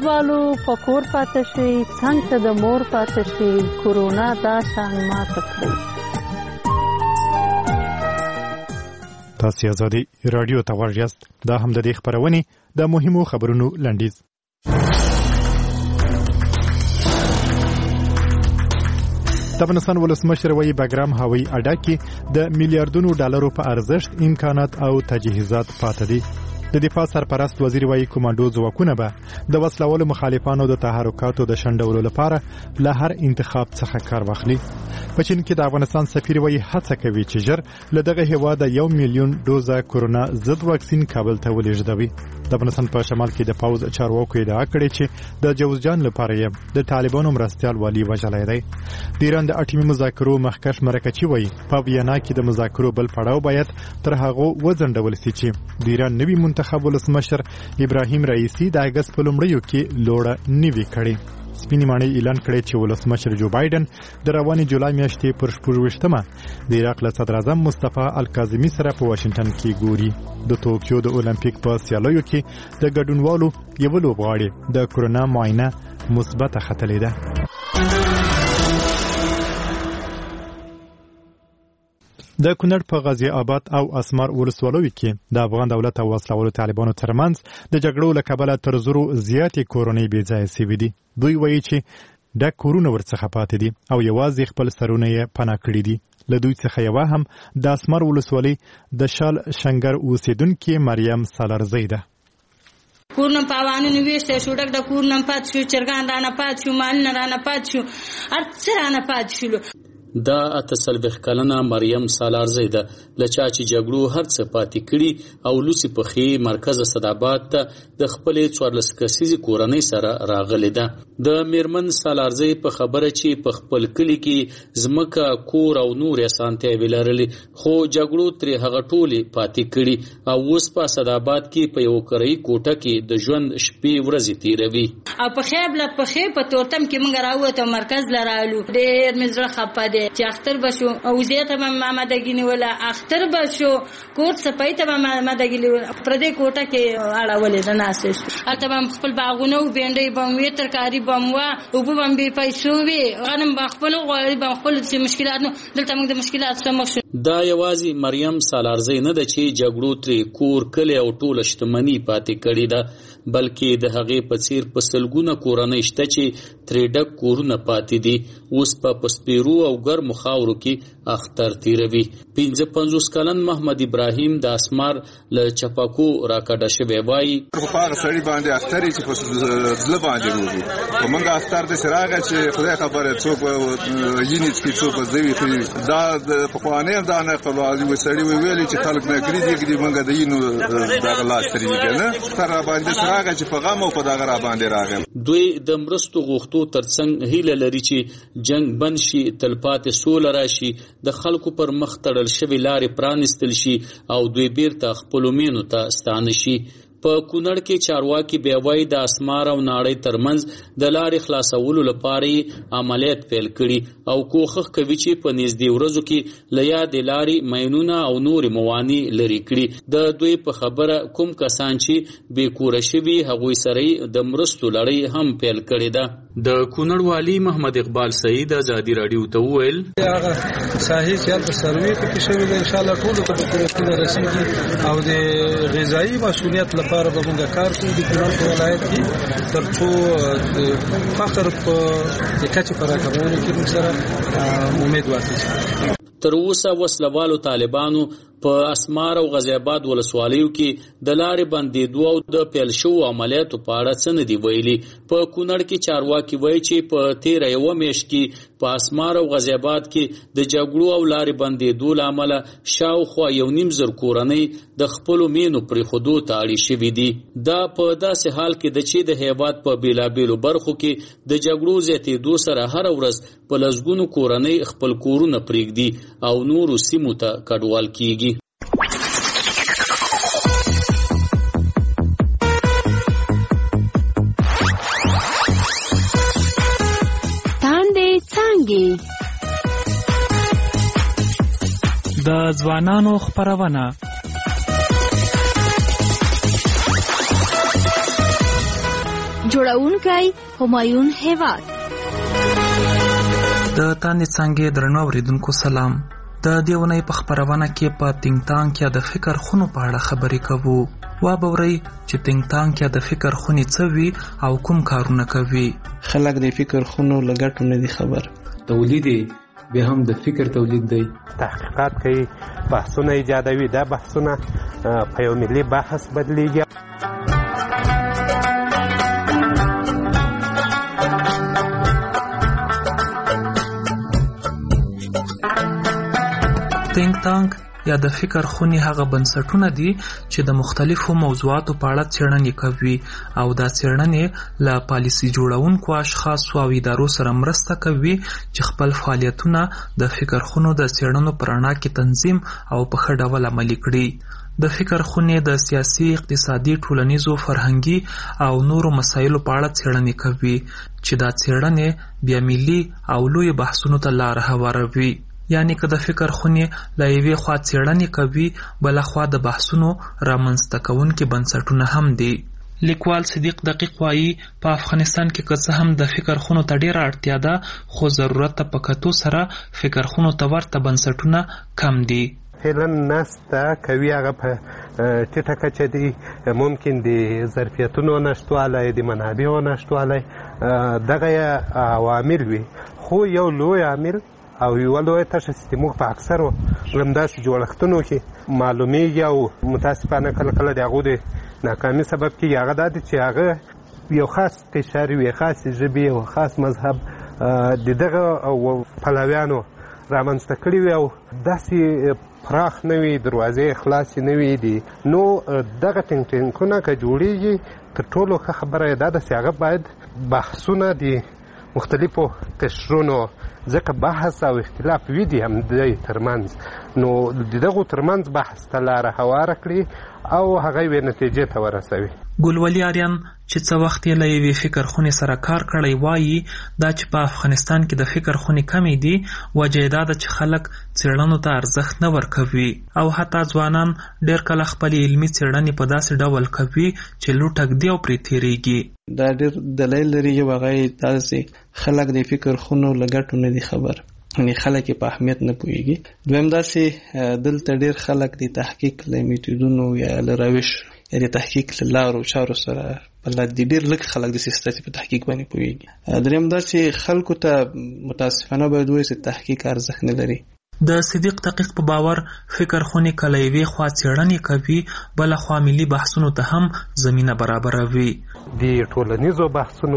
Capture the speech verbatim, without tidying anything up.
کلیوالو په کور پاتې شي، څنګ ته د مور پاتې شي، کورونا دا شان ماته کړي. تاسو آزادي رادیو ته غوږ یاست. دا هم د دې خبرونې د مهمو خبرونو لنډیز. د افغانستان ولسمشر وایي بګرام هوایي اډه کې د میلیارډونو ډالرو په ارزښت امکانات او تجهیزات پاتې دي. د دفاع سرپرست وزیر وایي کومانډو ځواکونه به د وسلوالو مخالفانو د تحرکاتو د شنډولو لپاره له هر انتخاب څخه کار واخلي. په چین کې د افغانستان سفیر وایي هڅه کوي چې ژر له دغه هیواد یو میلیون ډوزه کورونا ضد واکسین کابل ته ولېږدوي. د افغانستان په شمال کې د پوز چارواکو ادعا کړې چې د جوزجان لپاره یې د طالبانو مرستیال والي وژلی دی. د ایران د اټومي مذاکرو مخکښ مرکچي وایي په وینا کې د مذاکرو بل پړاو باید تر هغو وځنډول شي چې د ایران نوي منتخب ولسمشر ابراهیم رئیسی د اګست په لومړیو کې لوړه نوي کړي. سپینې ماڼۍ اعلان کړی چې ولسمشر جو بایدن د روانې جولای میاشتې پر شپږویشتمه د عراق له صدر اعظم مصطفی الکاظمي سره په واشنګټن کې ګوري. د توکیو د اولمپیک په سیالیو کې د ګډونوالو یو لوبغاړي د کورونا معاینه مثبته ختلې ده. د کونړ په غازی آباد او اسمار ولسوالیو کې د افغان دولت او وسلوالو طالبانو ترمنځ د جګړو له کبله تر زرو زیاتې کورنۍ بې ځایه سوي دي. دوی وایي چې ډک کورونه ورڅخه پاتې دي او یوازې خپل سرونه یې پناه کړي دي. له دوی څخه یوه هم د اسمار ولسوالۍ د شال شنګر اوسیدونکې مریم سالارزۍ ده. کورنم پاوانو ویشته شو، ډک د کورنم پات شو، چرګان رانه پات شو، مالونه رانه پات شو، هر څه رانه پات شو. دا اته څلوېښت کلنه مریم سالارزۍ ده، له چا چې جګړو هر څه پاتې کړي او لوڅې پښې مرکز اسداباد ته د خپلې څوارلس کسیزې کورنۍ سره راغلې ده. د میرمن سالارزۍ په خبره چې په خپل کلي کې ځمکه، کور او نور اسانتیاوې لرلې، خو جګړو ترې هغه ټولې پاتې کړي او اوس په اسداباد کې په یو کرایي کوټه کې د ژوند شپې ورځې تېروي. او په خیب له پښې په تورتم کې موږ راووتو، مرکز له رالو، ډېر مې زړه خفه دی چې اختر بشو او زه ته ما آمادګي نیوله، اختر بشو کوټ صفای ته ما آمادګي نیوله، پر دې کوټه کې اړولې ده ناسې اته بم خپل باغونه او بینډي بم وی ترکاری بم وا او بم به پیسو وی غنم خپل غوړي بم خپل چې مشکلات نو دلته موږ د مشکلات سره مخ شو. دا یوازې مریم سالارزۍ نه ده چې جګړو ترې کور کلی او ټوله شتمني پاتې کړې ده، بلکې د هغې په څیر په سلګونه کورنۍ شته چې ترې ډک کورونه پاتې دي، اوس په پسپیرو او ګرمو خاورو کې اختر تیروي. پنځه پنځوس کلن محمد ابراهیم د اسمار له چپاکو راکډه شوی وایي په هغه سړي باندې اختر چې په ځل باندې وږي په موږ اختر د سراغه چې خدای خبره څوک یینې چې څوک زوی دا د پخوانه دا نه قوالی وسړي ویلي چې خلک نه کړی دي موږ د یینو د غلاس ترې کنه تر باندې سراغه چې په غم او په دغه را باندې راغل. دوی د مرستو غوښتو ترڅنګ هیله لري چې جنگ بند شي، تلپاتې سوله راشي، د خلکو پر مخ تړل شوی لارې پرانستل شي او دوی بیرته خپلو مینو ته ستانه شي. په کونړ کې چارواکي بیا وایي د اسمار او ناړۍ ترمنځ د لارې خلاصولو لپاره عملیات پیل کړي او کوښښ کوي چې په نږدې ورځو کې له یادې لارې ماینونه او نورې موانع لرې کړي. د دوی په خبره کوم کسان چې بې کوره شوي هغوی سره د مرستو لړۍ هم پیل کړې ده. د کونړ والي محمد اقبال سعید ازادي راډیو ته وویل هغه ساحې چې هلته سروې پکې شوي ده انشاءالله ټولو ته به پوره رسېږي او د غذایي مسؤلیت لپاره به موږ کار کوو د کونړ په ولایت کې تر څو د فقر په کچې په راکمولو کې موږ سره امید واخیستو. تر اوسه وسلوالو طالبانو په اسمار او غازی آباد ولسوالیو کې د لارې بندېدو او د پیل شوو عملیاتو په اړه څه نه دي ویلي. په کونړ کې چارواکي وایي چې په تېره یوه میاشت کې په اسمار او غازی آباد کې د جګړو او لارې بندېدو له امله شاوخوا یو نیم زر کورنۍ د خپلو مینو پرېښودو ته اړې شوي دي. دا په داسې حال کې ده چې د هیواد په بېلابېلو برخو کې د جګړو زیاتېدو سره هره ورځ په لسګونو کورنۍ خپل کورونه پرېږدي او نورو سیمو ته کډوال کیږي. تاندې څانګې د ځوانانو خپرونه جوړونکی همایون هیواد. د تاندې څنګه درنو اوریدونکو سلام. د دې ونې په خبرونه کې په تینګ تانګ کې د فکر خونو په اړه خبرې کوو. وا بوري چې تینګ تانګ کې د فکر خونې څه وی او کوم کارونه کوي. خلک د فکر خونو لګټو نه دي خبر. تولید به هم د فکر تولید دی. تحقیقات کوي، بحثونه ایجادوي. دا بحثونه په یو ملي بحث بدلیږي. تینګ تانګ یا د فکر خونې هغه بنسټونه دي چې د مختلفو موضوعاتو په اړه څېړنې کوي او دا څېړنې له پالیسي جوړونکو اشخاصو او ادارو سره مرسته کوي چې خپل فعالیتونه د فکر خونو د څېړنو په رڼا کې تنظیم او په ښه ډول عملي کړي. د فکر خونې د سیاسي، اقتصادي، ټولنیزو، فرهنګي او نورو مسایلو په اړه څېړنې کوي چې دا څېړنې بیا ملي او لوی بحثونو ته لار هواروي. یعنی که د فکر خونې له یوې خوا څېړنې کوي، بله خوا د بحثونو رامنځته کوونکي بنسټونه هم دي. لیکوال صدیق دقیق وایي په افغانستان کې که څه هم د فکر خونو ته ډېره اړتیا ده، خو ضرورت ته په کتو سره فکر خونو ته ورته بنسټونه کم دي. فعلا نسته کوي، هغه په ټیټه کچه دي. ممکن د ظرفیتونو نشتوالی، د منابعو نشتوالی، دغه عوامل وي. خو یو لوی عامل او یو لوی تشه چې موږ په اکثرو همداسې جوړښتونو کې معلومیږي او متاسفانه کله کله د هغو د ناکامي سبب کېږي، هغه دا دی چې هغه یو خاص قشر وي، خاصې ژبې او خاص مذهب د دغه پلویانو رامنځته کړي وي او داسې پراخ نه وي، دروازې خلاصې نه وي دي. نو دغه ټینګ ټینګونه که جوړېږي، تر ټولو ښه خبره یې دا ده چې هغه باید بحثونه د مختلفو قشرونو، ځکه بحث او اختلاف وي دي هم دی ترمنځ، نو د دغو ترمنځ بحث ته لاره هواره کړي او هغه یوې نتیجې ته ورسوي. ګلولي آریان چې څه وخت یې له یوې فکر خونې سره کار کړی وایي دا چې په افغانستان کې د فکر خونې کمې دي، وجه یې دا ده چې خلک څېړنو ته ارزښت نه ورکوي او حتی ځوانان ډېر کله خپلې علمي څېړنې په داسې ډول کوي چې لوټ ږدي او پرې تېرېږي. دا ډېر دلیل لري. یو هغه یې دا چې خلک د فکر خونو لګټو نه دي خبر، یعنې خلک یې په اهمیت نه پوهېږي. دویم دا چې دلته ډېر خلک د تحقیق له میتودونو یا له روش یا د تحقیق له لارو چارو سره بلد دي. ډېر لږ خلک د سیاست په تحقیق باندې پوهېږي. دریم دا چې خلکو ته متاسفانه باید ووایي چې تحقیق ارزښت نه لري. د صدیق دقیق په باور فکر خونې کله یوې خوا څېړنې کوي، بله خوا ملي بحثونو ته هم زمینه برابروي. د ټولنیزو بحثونو